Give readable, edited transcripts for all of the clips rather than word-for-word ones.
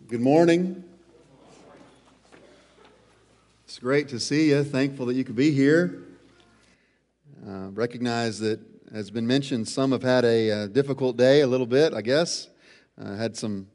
Good morning. It's great to see you. Thankful that you could be here. Recognize that, as has been mentioned, some have had a difficult day a little bit, I guess. Had some,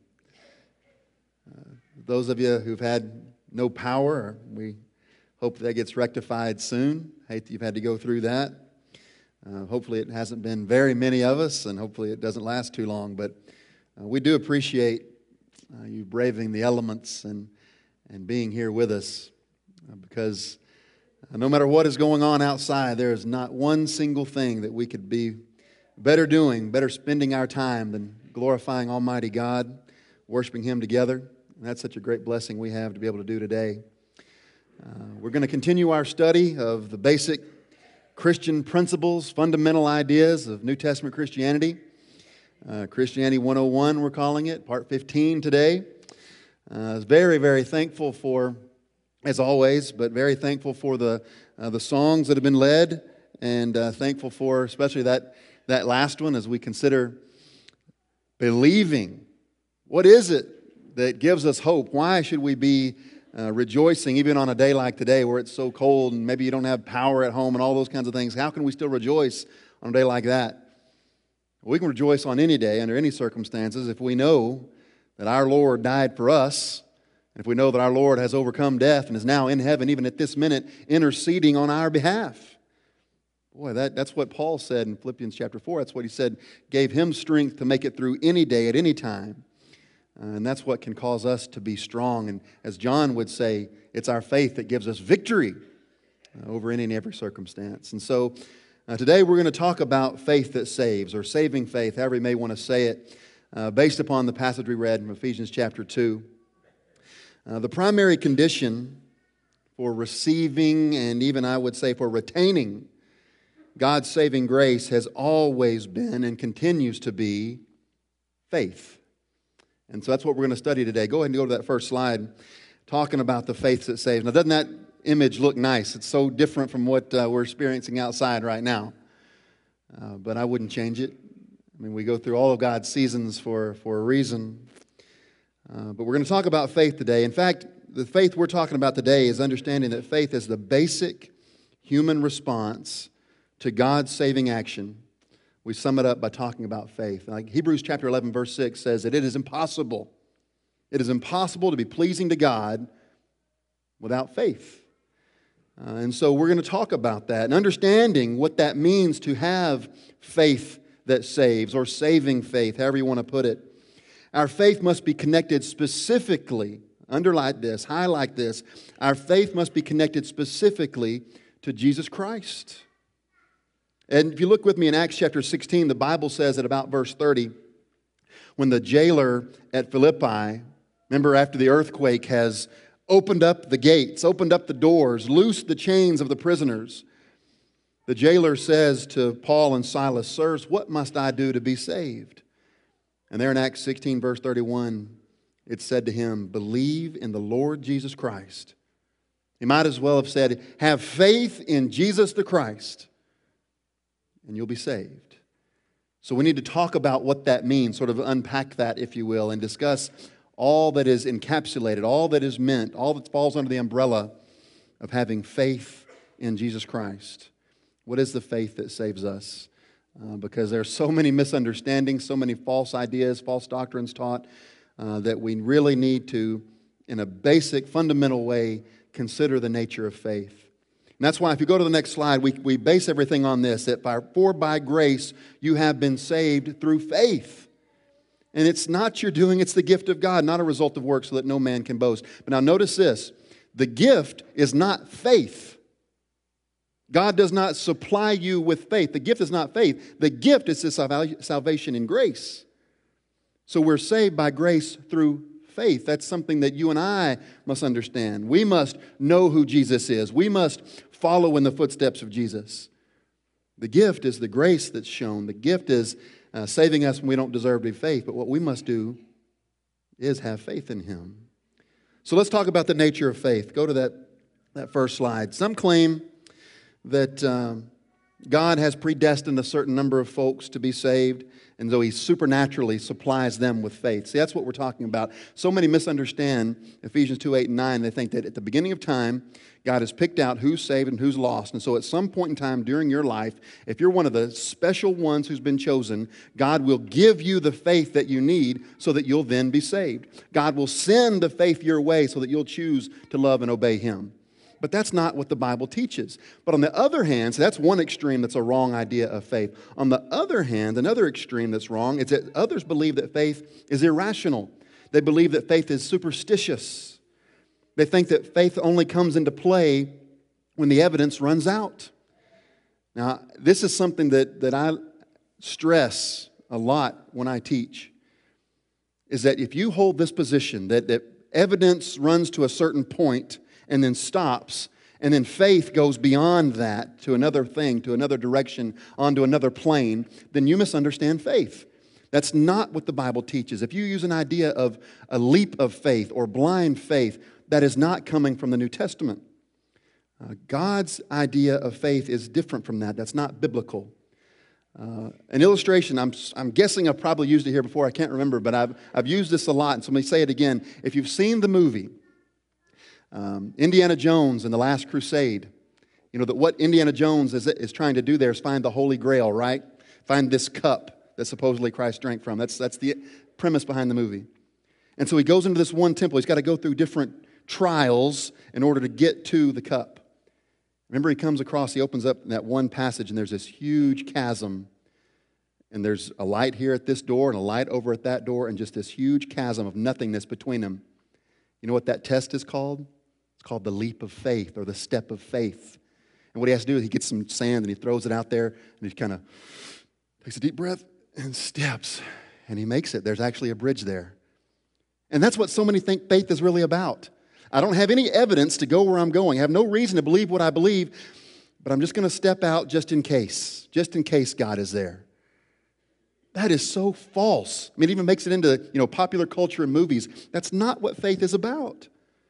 those of you who've had no power, we hope that gets rectified soon. Hate that you've had to go through that. Hopefully it hasn't been very many of us, and hopefully it doesn't last too long. But we do appreciate you braving the elements and being here with us, because no matter what is going on outside, there is not one single thing that we could be better doing, better spending our time than glorifying Almighty God, worshiping Him together. And that's such a great blessing we have to be able to do today. We're going to continue our study of the basic Christian principles, fundamental ideas of New Testament Christianity. Christianity 101, we're calling it, part 15 today. I was very, very thankful for, as always, but very thankful for the songs that have been led, and thankful for especially that last one as we consider believing. What is it that gives us hope? Why should we be rejoicing even on a day like today where it's so cold and maybe you don't have power at home and all those kinds of things? How can we still rejoice on a day like that? We can rejoice on any day, under any circumstances, if we know that our Lord died for us, and if we know that our Lord has overcome death and is now in heaven, even at this minute, interceding on our behalf. Boy, that's what Paul said in Philippians chapter 4. That's what he said gave him strength to make it through any day at any time. And that's what can cause us to be strong. And as John would say, it's our faith that gives us victory over any and every circumstance. And so today we're going to talk about faith that saves, or saving faith, however you may want to say it, based upon the passage we read from Ephesians chapter 2. The primary condition for receiving, and even I would say for retaining, God's saving grace has always been and continues to be faith. And so that's what we're going to study today. Go ahead and go to that first slide, talking about the faith that saves. Now, doesn't that image look nice? It's so different from what we're experiencing outside right now. But I wouldn't change it. I mean, we go through all of God's seasons for a reason. But we're going to talk about faith today. In fact, the faith we're talking about today is understanding that faith is the basic human response to God's saving action. We sum it up by talking about faith. Like Hebrews chapter 11, verse 6 says that it is impossible to be pleasing to God without faith. And so we're going to talk about that and understanding what that means to have faith that saves, or saving faith, however you want to put it. Our faith must be connected specifically, underline this, highlight this, our faith must be connected specifically to Jesus Christ. And if you look with me in Acts chapter 16, the Bible says at about verse 30, when the jailer at Philippi, remember after the earthquake, has opened up the gates, opened up the doors, loosed the chains of the prisoners, the jailer says to Paul and Silas, "Sirs, what must I do to be saved?" And there in Acts 16, verse 31, it said to him, "Believe in the Lord Jesus Christ." He might as well have said, "Have faith in Jesus the Christ, and you'll be saved." So we need to talk about what that means, sort of unpack that, if you will, and discuss all that is encapsulated, all that is meant, all that falls under the umbrella of having faith in Jesus Christ. What is the faith that saves us? Because there are so many misunderstandings, so many false ideas, false doctrines taught, that we really need to, in a basic, fundamental way, consider the nature of faith. And that's why if you go to the next slide, we base everything on this, that for by grace you have been saved through faith. And it's not your doing, it's the gift of God, not a result of works, so that no man can boast. But now notice this, the gift is not faith. God does not supply you with faith. The gift is not faith. The gift is the salvation in grace. So we're saved by grace through faith. That's something that you and I must understand. We must know who Jesus is. We must follow in the footsteps of Jesus. The gift is the grace that's shown. The gift is saving us when we don't deserve to be faith. But what we must do is have faith in Him. So let's talk about the nature of faith. Go to that first slide. Some claim that God has predestined a certain number of folks to be saved, and so He supernaturally supplies them with faith. See, that's what we're talking about. So many misunderstand Ephesians 2, 8, and 9. They think that at the beginning of time, God has picked out who's saved and who's lost. And so at some point in time during your life, if you're one of the special ones who's been chosen, God will give you the faith that you need so that you'll then be saved. God will send the faith your way so that you'll choose to love and obey Him. But that's not what the Bible teaches. But on the other hand, so that's one extreme that's a wrong idea of faith. On the other hand, another extreme that's wrong is that others believe that faith is irrational. They believe that faith is superstitious. They think that faith only comes into play when the evidence runs out. Now, this is something that I stress a lot when I teach, is that if you hold this position, that evidence runs to a certain point and then stops, and then faith goes beyond that to another thing, to another direction, onto another plane, then you misunderstand faith. That's not what the Bible teaches. If you use an idea of a leap of faith or blind faith, that is not coming from the New Testament. God's idea of faith is different from that. That's not biblical. An illustration, I'm guessing I've probably used it here before, I can't remember, but I've used this a lot, and so let me say it again. If you've seen the movie, Indiana Jones and the Last Crusade, you know that what Indiana Jones is trying to do there is find the Holy Grail, right? Find this cup that supposedly Christ drank from. That's the premise behind the movie. And so he goes into this one temple. He's got to go through different trials in order to get to the cup. Remember, he comes across, he opens up that one passage, and there's this huge chasm. And there's a light here at this door and a light over at that door, and just this huge chasm of nothingness between them. You know what that test is called? It's called the leap of faith or the step of faith. And what he has to do is he gets some sand and he throws it out there, and he kind of takes a deep breath and steps. And he makes it. There's actually a bridge there. And that's what so many think faith is really about. I don't have any evidence to go where I'm going. I have no reason to believe what I believe, but I'm just going to step out just in case God is there. That is so false. I mean, it even makes it into, popular culture and movies. That's not what faith is about.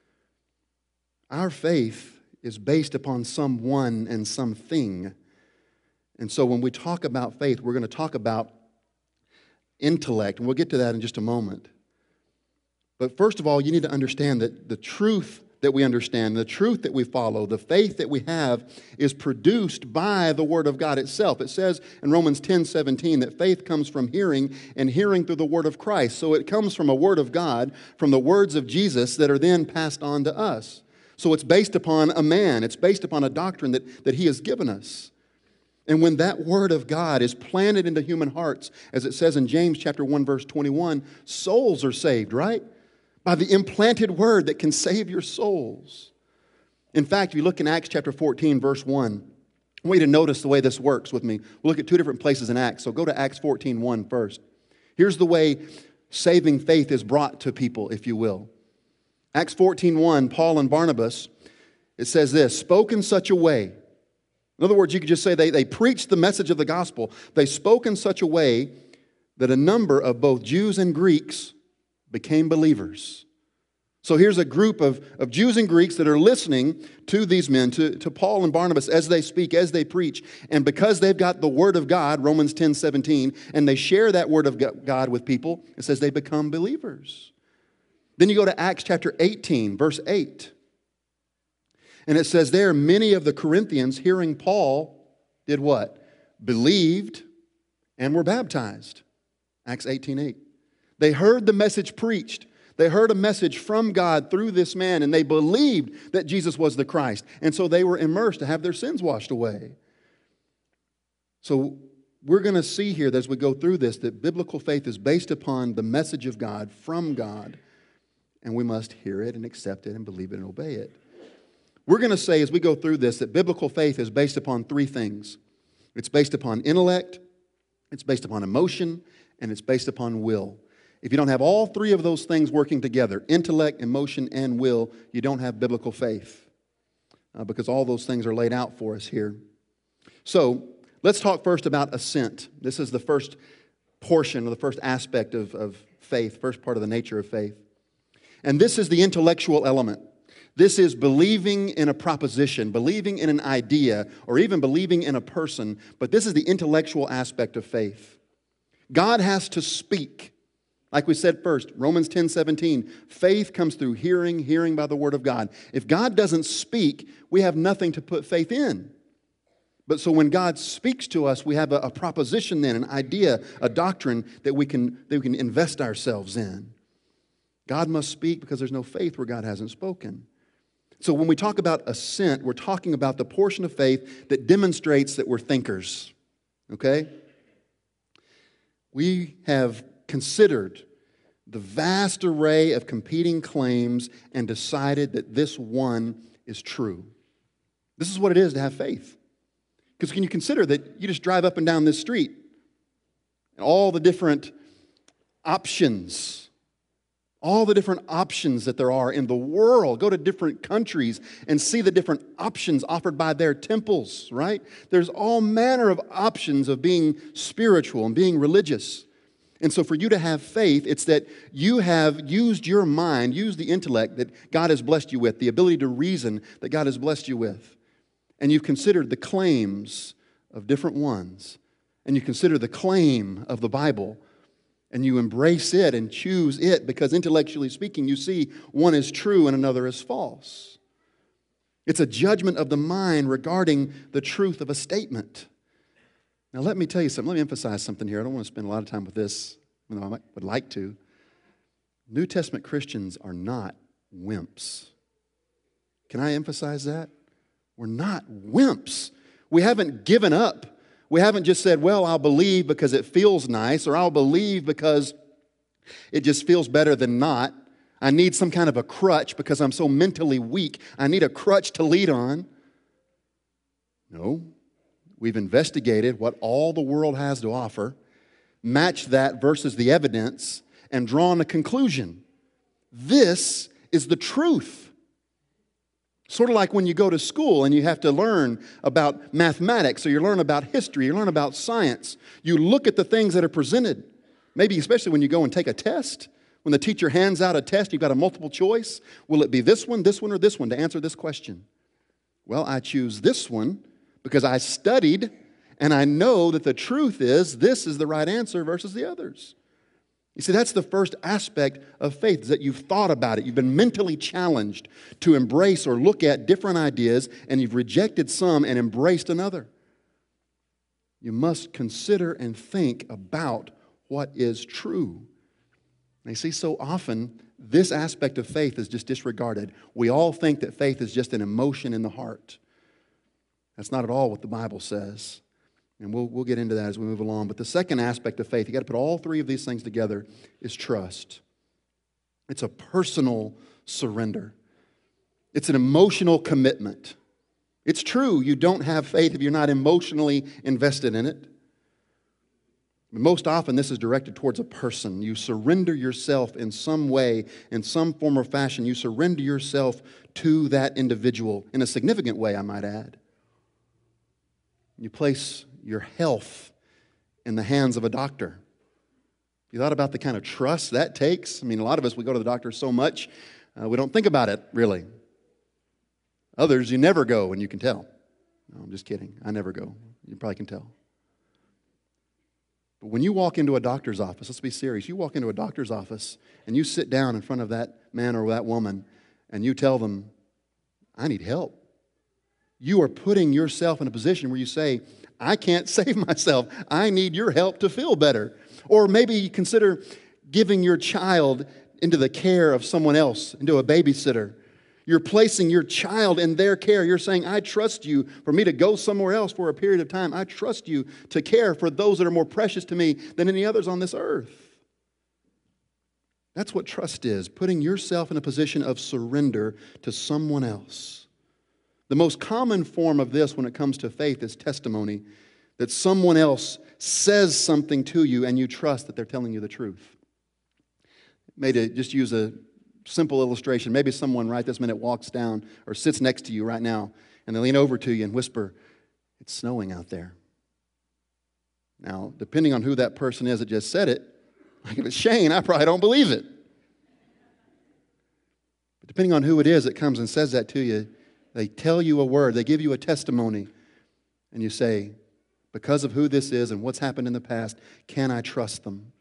Our faith is based upon someone and something. And so when we talk about faith, we're going to talk about intellect, and we'll get to that in just a moment. But first of all, you need to understand that the truth that we understand, the truth that we follow, the faith that we have is produced by the Word of God itself. It says in Romans 10:17 that faith comes from hearing, and hearing through the Word of Christ. So it comes from a Word of God, from the words of Jesus that are then passed on to us. So it's based upon a man. It's based upon a doctrine that He has given us. And when that Word of God is planted into human hearts, as it says in James chapter 1, verse 21, souls are saved, right? By the implanted Word that can save your souls. In fact, if you look in Acts chapter 14, verse 1, I want you to notice the way this works with me. We'll look at two different places in Acts. So go to Acts 14:1 first. Here's the way saving faith is brought to people, if you will. Acts 14:1, Paul and Barnabas, it says this, spoke in such a way. In other words, you could just say they preached the message of the gospel. They spoke in such a way that a number of both Jews and Greeks became believers. So here's a group of Jews and Greeks that are listening to these men, to Paul and Barnabas as they speak, as they preach. And because they've got the Word of God, Romans 10:17, and they share that Word of God with people, it says they become believers. Then you go to Acts chapter 18, verse 8. And it says there, many of the Corinthians, hearing Paul, did what? Believed and were baptized. Acts 18:8. They heard the message preached. They heard a message from God through this man, and they believed that Jesus was the Christ. And so they were immersed to have their sins washed away. So we're going to see here as we go through this that biblical faith is based upon the message of God from God, and we must hear it and accept it and believe it and obey it. We're going to say as we go through this that biblical faith is based upon three things. It's based upon intellect, it's based upon emotion, and it's based upon will. If you don't have all three of those things working together, intellect, emotion, and will, you don't have biblical faith because all those things are laid out for us here. So let's talk first about assent. This is the first portion or the first aspect of faith, first part of the nature of faith. And this is the intellectual element. This is believing in a proposition, believing in an idea, or even believing in a person, but this is the intellectual aspect of faith. God has to speak. Like we said first, Romans 10:17, faith comes through hearing, hearing by the word of God. If God doesn't speak, we have nothing to put faith in. But so when God speaks to us, we have a proposition then, an idea, a doctrine that we can invest ourselves in. God must speak because there's no faith where God hasn't spoken. So when we talk about assent, we're talking about the portion of faith that demonstrates that we're thinkers. Okay? We have considered the vast array of competing claims and decided that this one is true. This is what it is to have faith. Because can you consider that you just drive up and down this street and all the different options that there are in the world. Go to different countries and see the different options offered by their temples, right? There's all manner of options of being spiritual and being religious. And so for you to have faith, it's that you have used your mind, used the intellect that God has blessed you with, the ability to reason that God has blessed you with. And you've considered the claims of different ones. And you consider the claim of the Bible. And you embrace it and choose it because intellectually speaking, you see one is true and another is false. It's a judgment of the mind regarding the truth of a statement. Now let me tell you something. Let me emphasize something here. I don't want to spend a lot of time with this, even though I would like to. New Testament Christians are not wimps. Can I emphasize that? We're not wimps. We haven't given up. We haven't just said, well, I'll believe because it feels nice, or I'll believe because it just feels better than not. I need some kind of a crutch because I'm so mentally weak. I need a crutch to lead on. No. We've investigated what all the world has to offer, matched that versus the evidence, and drawn a conclusion. This is the truth. Sort of like when you go to school and you have to learn about mathematics, or you learn about history, you learn about science. You look at the things that are presented. Maybe especially when you go and take a test. When the teacher hands out a test, you've got a multiple choice. Will it be this one, or this one to answer this question? Well, I choose this one because I studied and I know that the truth is this is the right answer versus the others. You see, that's the first aspect of faith, is that you've thought about it. You've been mentally challenged to embrace or look at different ideas, and you've rejected some and embraced another. You must consider and think about what is true. And you see, so often, this aspect of faith is just disregarded. We all think that faith is just an emotion in the heart. That's not at all what the Bible says. And we'll get into that as we move along. But the second aspect of faith, you got to put all three of these things together, is trust. It's a personal surrender. It's an emotional commitment. It's true, you don't have faith if you're not emotionally invested in it. But most often, this is directed towards a person. You surrender yourself in some way, in some form or fashion. You surrender yourself to that individual in a significant way, I might add. You place your health in the hands of a doctor. You thought about the kind of trust that takes? I mean, a lot of us, we go to the doctor so much, we don't think about it, really. Others, you never go, and you can tell. No, I'm just kidding. I never go. You probably can tell. But when you walk into a doctor's office, let's be serious. You walk into a doctor's office, and you sit down in front of that man or that woman, and you tell them, I need help. You are putting yourself in a position where you say, I can't save myself. I need your help to feel better. Or maybe you consider giving your child into the care of someone else, into a babysitter. You're placing your child in their care. You're saying, I trust you for me to go somewhere else for a period of time. I trust you to care for those that are more precious to me than any others on this earth. That's what trust is, putting yourself in a position of surrender to someone else. The most common form of this when it comes to faith is testimony, that someone else says something to you and you trust that they're telling you the truth. Maybe to just use a simple illustration, maybe someone right this minute walks down or sits next to you right now and they lean over to you and whisper, it's snowing out there. Now, depending on who that person is that just said it, like if it's Shane, I probably don't believe it. But depending on who it is that comes and says that to you, they tell you a word, they give you a testimony, and you say, because of who this is and what's happened in the past, can I trust them?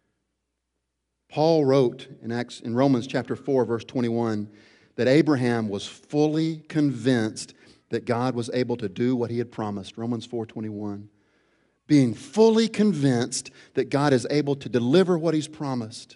Paul wrote in Romans chapter 4, verse 21, that Abraham was fully convinced that God was able to do what he had promised. Romans 4:21. Being fully convinced that God is able to deliver what he's promised.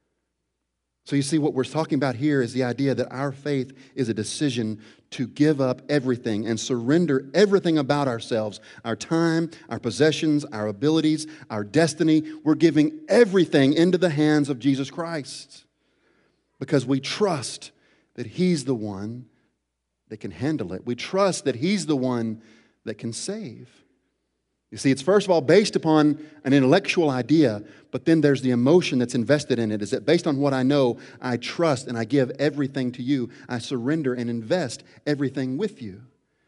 So you see, what we're talking about here is the idea that our faith is a decision to give up everything and surrender everything about ourselves, our time, our possessions, our abilities, our destiny. We're giving everything into the hands of Jesus Christ because we trust that he's the one that can handle it. We trust that he's the one that can save. You see, it's first of all based upon an intellectual idea, but then there's the emotion that's invested in it. Is that based on what I know, I trust and I give everything to you. I surrender and invest everything with you.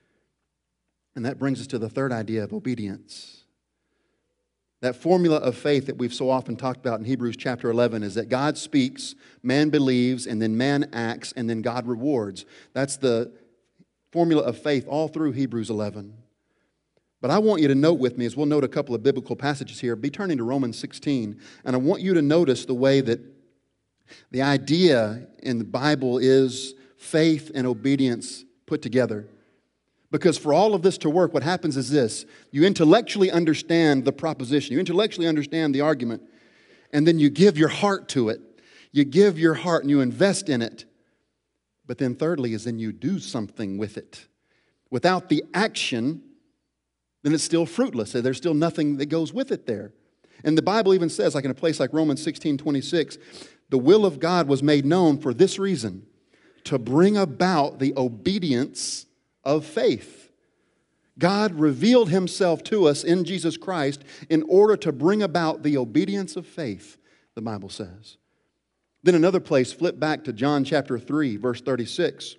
And that brings us to the third idea of obedience. That formula of faith that we've so often talked about in Hebrews chapter 11 is that God speaks, man believes, and then man acts, and then God rewards. That's the formula of faith all through Hebrews 11. But I want you to note with me, as we'll note a couple of biblical passages here, be turning to Romans 16, and I want you to notice the way that the idea in the Bible is faith and obedience put together. Because for all of this to work, what happens is this. You intellectually understand the proposition. You intellectually understand the argument. And then you give your heart to it. You give your heart and you invest in it. But then thirdly is then you do something with it. Without the action, then it's still fruitless. There's still nothing that goes with it there. And the Bible even says, like in a place like Romans 16:26, the will of God was made known for this reason, to bring about the obedience of faith. God revealed himself to us in Jesus Christ in order to bring about the obedience of faith, the Bible says. Then another place, flip back to John chapter 3, verse 36.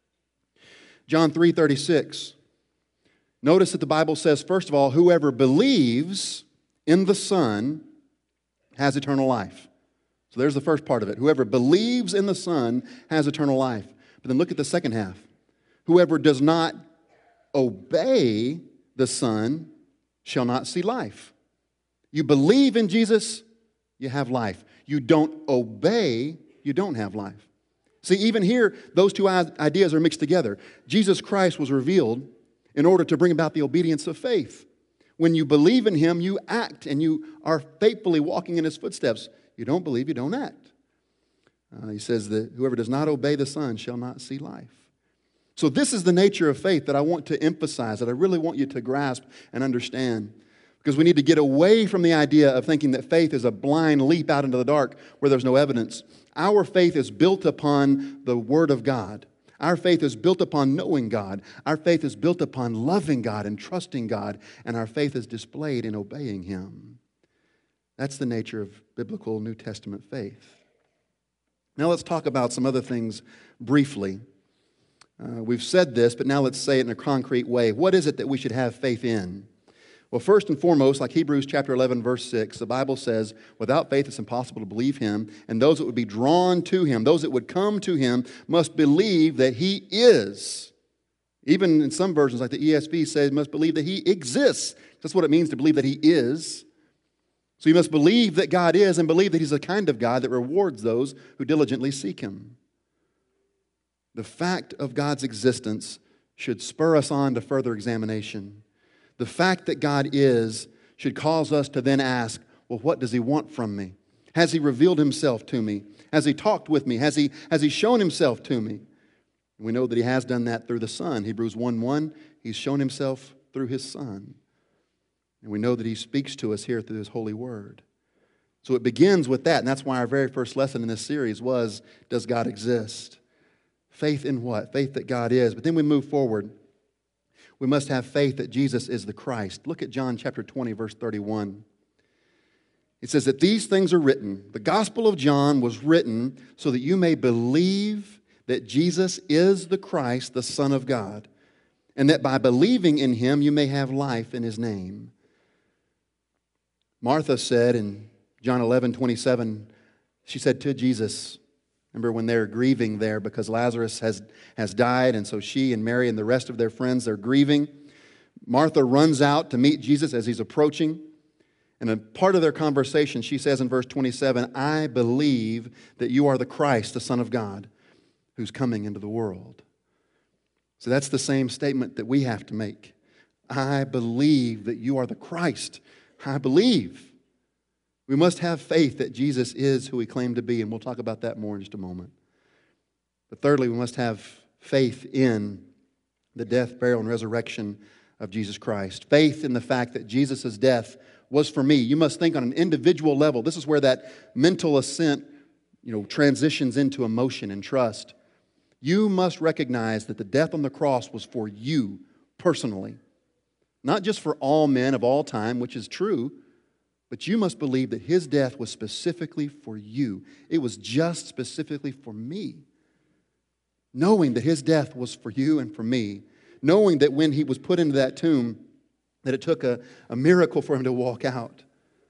John 3:36. Notice that the Bible says, first of all, whoever believes in the Son has eternal life. So there's the first part of it. Whoever believes in the Son has eternal life. But then look at the second half. Whoever does not obey the Son shall not see life. You believe in Jesus, you have life. You don't obey, you don't have life. See, even here, those two ideas are mixed together. Jesus Christ was revealed in order to bring about the obedience of faith. When you believe in him, you act and you are faithfully walking in his footsteps. You don't believe, you don't act. He says that whoever does not obey the Son shall not see life. So this is the nature of faith that I want to emphasize, that I really want you to grasp and understand. Because we need to get away from the idea of thinking that faith is a blind leap out into the dark where there's no evidence. Our faith is built upon the Word of God. Our faith is built upon knowing God. Our faith is built upon loving God and trusting God. And our faith is displayed in obeying him. That's the nature of biblical New Testament faith. Now let's talk about some other things briefly. We've said this, but now let's say it in a concrete way. What is it that we should have faith in? Well, first and foremost, like Hebrews chapter 11, verse 6, the Bible says, without faith it's impossible to believe him, and those that would be drawn to him, those that would come to him, must believe that he is. Even in some versions, like the ESV says, must believe that he exists. That's what it means to believe that he is. So you must believe that God is and believe that he's the kind of God that rewards those who diligently seek him. The fact of God's existence should spur us on to further examination. The fact that God is should cause us to then ask, well, what does he want from me? Has he revealed himself to me? Has he talked with me? Has he shown himself to me? And we know that he has done that through the Son. Hebrews 1:1, he's shown himself through his Son. And we know that he speaks to us here through his holy word. So it begins with that, and that's why our very first lesson in this series was, does God exist? Faith in what? Faith that God is. But then we move forward. We must have faith that Jesus is the Christ. Look at John chapter 20, verse 31. It says that these things are written. The Gospel of John was written so that you may believe that Jesus is the Christ, the Son of God, and that by believing in him you may have life in his name. Martha said in John 11:27, she said to Jesus, Remember when they're grieving there because Lazarus has died, and so she and Mary and the rest of their friends, they're grieving. Martha runs out to meet Jesus as he's approaching. And a part of their conversation, she says in verse 27, I believe that you are the Christ, the Son of God, who's coming into the world. So that's the same statement that we have to make. I believe that you are the Christ. I believe. We must have faith that Jesus is who he claimed to be, and we'll talk about that more in just a moment. But thirdly, we must have faith in the death, burial, and resurrection of Jesus Christ. Faith in the fact that Jesus' death was for me. You must think on an individual level. This is where that mental assent, transitions into emotion and trust. You must recognize that the death on the cross was for you personally. Not just for all men of all time, which is true, but you must believe that his death was specifically for you. It was just specifically for me. Knowing that his death was for you and for me. Knowing that when he was put into that tomb, that it took a miracle for him to walk out.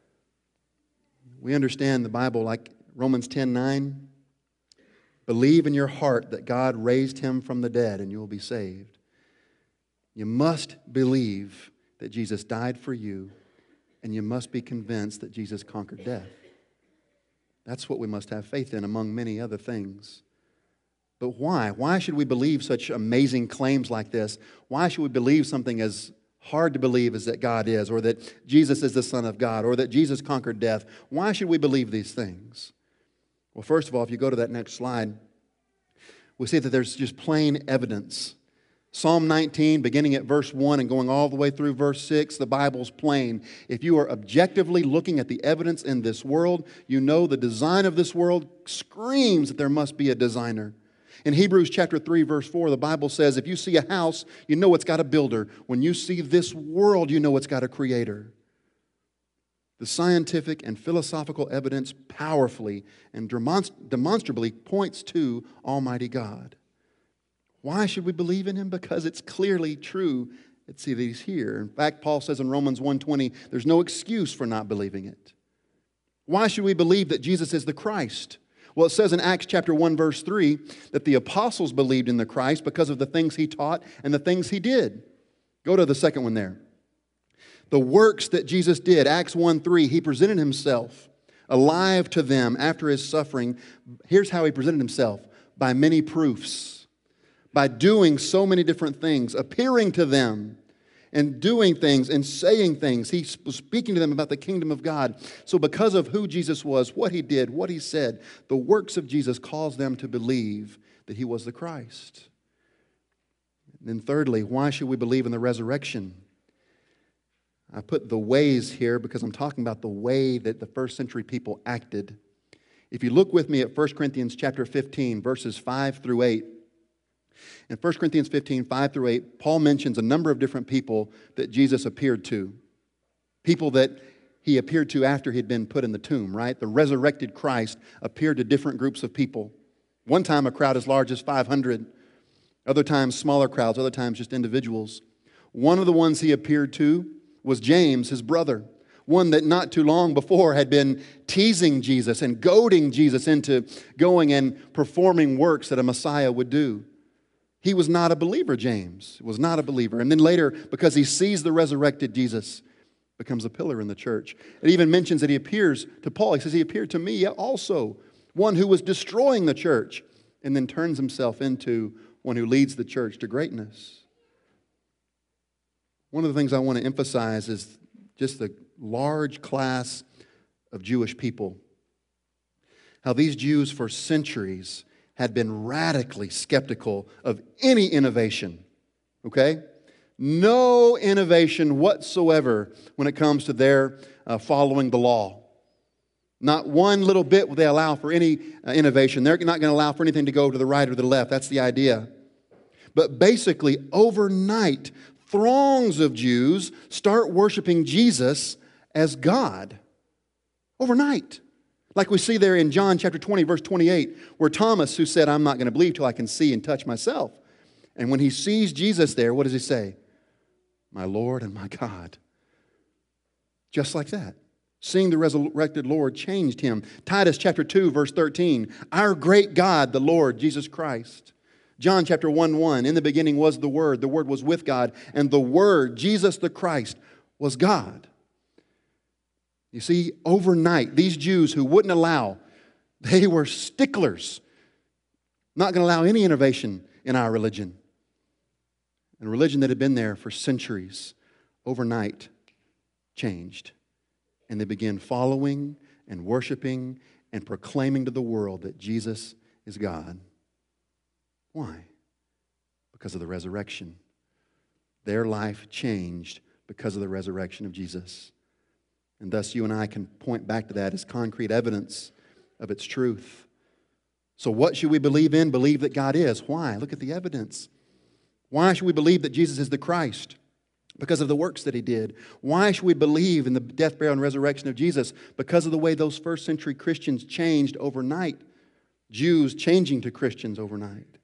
We understand the Bible like Romans 10:9. Believe in your heart that God raised him from the dead and you will be saved. You must believe that Jesus died for you, and you must be convinced that Jesus conquered death. That's what we must have faith in, among many other things. But why? Why should we believe such amazing claims like this? Why should we believe something as hard to believe as that God is, or that Jesus is the Son of God, or that Jesus conquered death? Why should we believe these things? Well, first of all, if you go to that next slide, we see that there's just plain evidence. Psalm 19, beginning at verse 1 and going all the way through verse 6, the Bible's plain. If you are objectively looking at the evidence in this world, you know the design of this world screams that there must be a designer. In Hebrews chapter 3, verse 4, the Bible says, if you see a house, you know it's got a builder. When you see this world, you know it's got a creator. The scientific and philosophical evidence powerfully and demonstrably points to Almighty God. Why should we believe in him? Because it's clearly true that he's here. In fact, Paul says in Romans 1:20, there's no excuse for not believing it. Why should we believe that Jesus is the Christ? Well, it says in Acts chapter 1, verse 3, that the apostles believed in the Christ because of the things he taught and the things he did. Go to the second one there. The works that Jesus did, Acts 1:3, he presented himself alive to them after his suffering. Here's how he presented himself: by many proofs, by doing so many different things, appearing to them and doing things and saying things. He was speaking to them about the kingdom of God. So because of who Jesus was, what he did, what he said, the works of Jesus caused them to believe that he was the Christ. And then thirdly, why should we believe in the resurrection? I put the ways here because I'm talking about the way that the first century people acted. If you look with me at 1 Corinthians chapter 15, verses 5 through 8, in 1 Corinthians 15, 5 through 8, Paul mentions a number of different people that Jesus appeared to. People that he appeared to after he'd been put in the tomb, right? The resurrected Christ appeared to different groups of people. One time a crowd as large as 500. Other times smaller crowds. Other times just individuals. One of the ones he appeared to was James, his brother. One that not too long before had been teasing Jesus and goading Jesus into going and performing works that a Messiah would do. He was not a believer, James. Was not a believer. And then later, because he sees the resurrected Jesus, becomes a pillar in the church. It even mentions that he appears to Paul. He says, he appeared to me also, one who was destroying the church, and then turns himself into one who leads the church to greatness. One of the things I want to emphasize is just the large class of Jewish people. How these Jews for centuries had been radically skeptical of any innovation, okay? No innovation whatsoever when it comes to their following the law. Not one little bit will they allow for any innovation. They're not going to allow for anything to go to the right or the left. That's the idea. But basically, overnight, throngs of Jews start worshiping Jesus as God. Overnight. Like we see there in John chapter 20, verse 28, where Thomas, who said, I'm not going to believe till I can see and touch myself. And when he sees Jesus there, what does he say? My Lord and my God. Just like that. Seeing the resurrected Lord changed him. Titus chapter 2, verse 13. Our great God, the Lord, Jesus Christ. John chapter 1:1. In the beginning was the Word was with God, and the Word, Jesus the Christ, was God. You see, overnight, these Jews who wouldn't allow, they were sticklers, not going to allow any innovation in our religion. And a religion that had been there for centuries, overnight, changed. And they began following and worshiping and proclaiming to the world that Jesus is God. Why? Because of the resurrection. Their life changed because of the resurrection of Jesus. And thus you and I can point back to that as concrete evidence of its truth. So what should we believe in? Believe that God is. Why? Look at the evidence. Why should we believe that Jesus is the Christ? Because of the works that He did. Why should we believe in the death, burial, and resurrection of Jesus? Because of the way those first century Christians changed overnight. Jews changing to Christians overnight.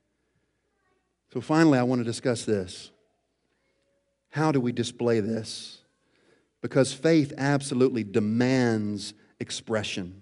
So finally, I want to discuss this. How do we display this? Because faith absolutely demands expression.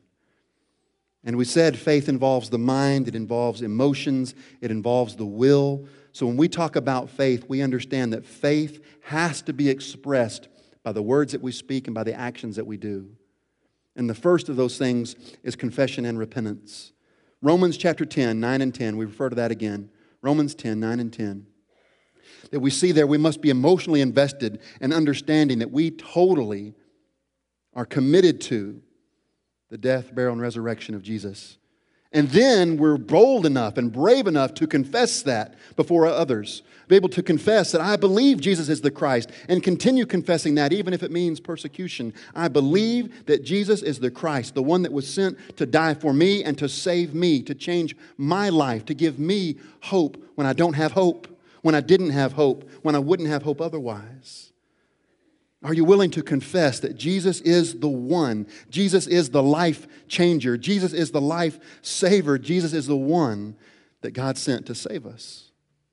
And we said faith involves the mind, it involves emotions, it involves the will. So when we talk about faith, we understand that faith has to be expressed by the words that we speak and by the actions that we do. And the first of those things is confession and repentance. Romans chapter 10, 9 and 10, we refer to that again. Romans 10, 9 and 10. That we see there we must be emotionally invested in understanding that we totally are committed to the death, burial, and resurrection of Jesus. And then we're bold enough and brave enough to confess that before others. Be able to confess that I believe Jesus is the Christ and continue confessing that even if it means persecution. I believe that Jesus is the Christ, the one that was sent to die for me and to save me, to change my life, to give me hope when I don't have hope, when I didn't have hope, when I wouldn't have hope otherwise. Are you willing to confess that Jesus is the one? Jesus is the life changer. Jesus is the life saver. Jesus is the one that God sent to save us.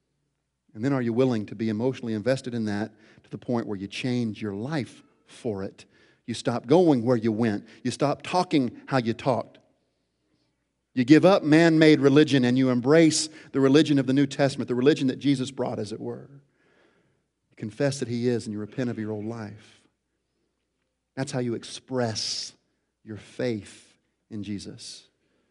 And then are you willing to be emotionally invested in that to the point where you change your life for it? You stop going where you went. You stop talking how you talked. You give up man-made religion and you embrace the religion of the New Testament, the religion that Jesus brought, as it were. You confess that He is and you repent of your old life. That's how you express your faith in Jesus.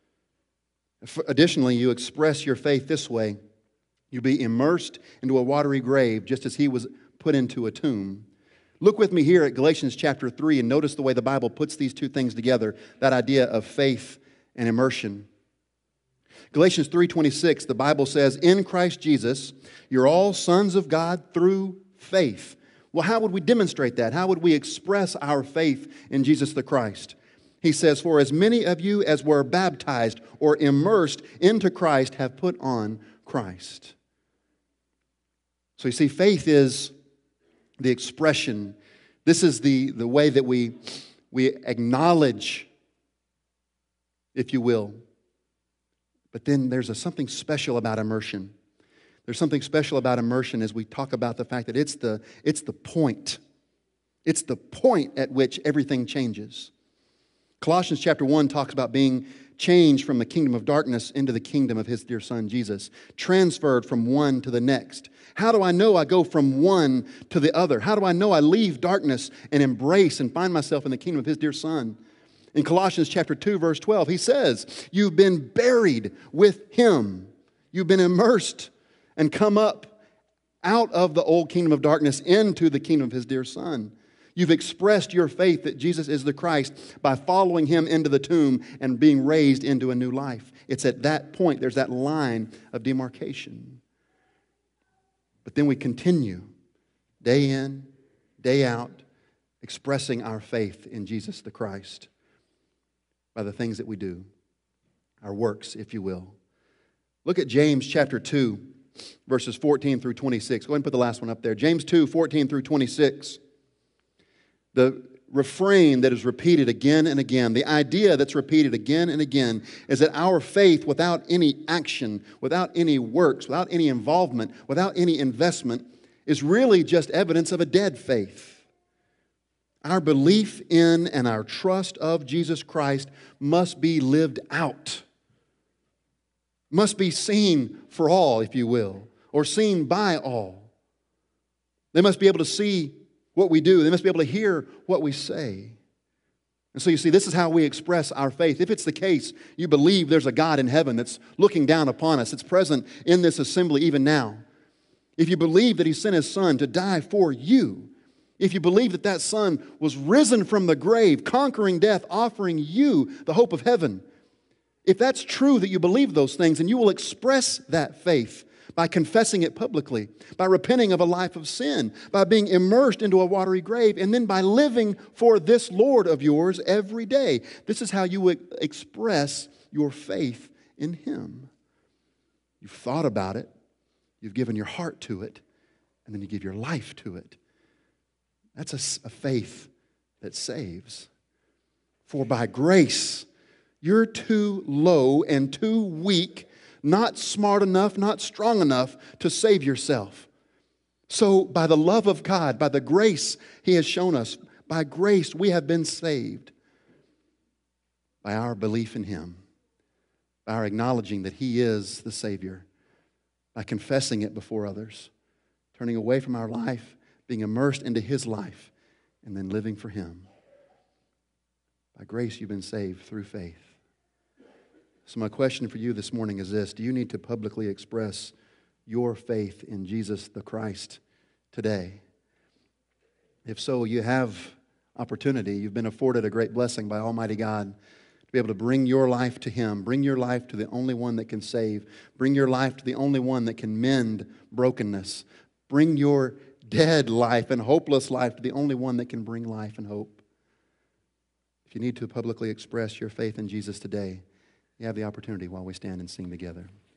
Additionally, you express your faith this way. You be immersed into a watery grave just as He was put into a tomb. Look with me here at Galatians chapter 3 and notice the way the Bible puts these two things together, that idea of faith and immersion. Galatians 3:26, the Bible says, in Christ Jesus, you're all sons of God through faith. Well, how would we demonstrate that? How would we express our faith in Jesus the Christ? He says, for as many of you as were baptized or immersed into Christ have put on Christ. So you see, faith is the expression. This is the way that we acknowledge, if you will. But then there's something special about immersion. There's something special about immersion as we talk about the fact that it's the point. It's the point at which everything changes. Colossians chapter 1 talks about being changed from the kingdom of darkness into the kingdom of His dear Son, Jesus. Transferred from one to the next. How do I know I go from one to the other? How do I know I leave darkness and embrace and find myself in the kingdom of His dear Son? In Colossians chapter 2, verse 12, he says, you've been buried with Him. You've been immersed and come up out of the old kingdom of darkness into the kingdom of His dear Son. You've expressed your faith that Jesus is the Christ by following Him into the tomb and being raised into a new life. It's at that point, there's that line of demarcation. But then we continue, day in, day out, expressing our faith in Jesus the Christ by the things that we do, our works, if you will. Look at James chapter 2, verses 14 through 26. Go ahead and put the last one up there. James 2, 14 through 26. The refrain that is repeated again and again, the idea that's repeated again and again, is that our faith without any action, without any works, without any involvement, without any investment, is really just evidence of a dead faith. Our belief in and our trust of Jesus Christ must be lived out. Must be seen for all, if you will, or seen by all. They must be able to see what we do. They must be able to hear what we say. And so you see, this is how we express our faith. If it's the case, you believe there's a God in heaven that's looking down upon us. It's present in this assembly even now. If you believe that He sent His Son to die for you, if you believe that that Son was risen from the grave, conquering death, offering you the hope of heaven, if that's true that you believe those things, and you will express that faith by confessing it publicly, by repenting of a life of sin, by being immersed into a watery grave, and then by living for this Lord of yours every day. This is how you would express your faith in Him. You've thought about it, you've given your heart to it, and then you give your life to it. That's a faith that saves. For by grace, you're too low and too weak, not smart enough, not strong enough to save yourself. So by the love of God, by the grace He has shown us, by grace we have been saved. By our belief in Him, by our acknowledging that He is the Savior, by confessing it before others, turning away from our life, being immersed into His life, and then living for Him. By grace you've been saved through faith. So my question for you this morning is this: do you need to publicly express your faith in Jesus the Christ today? If so, you have opportunity. You've been afforded a great blessing by Almighty God to be able to bring your life to Him, bring your life to the only one that can save, bring your life to the only one that can mend brokenness, bring your dead life and hopeless life to the only one that can bring life and hope. If you need to publicly express your faith in Jesus today, you have the opportunity while we stand and sing together.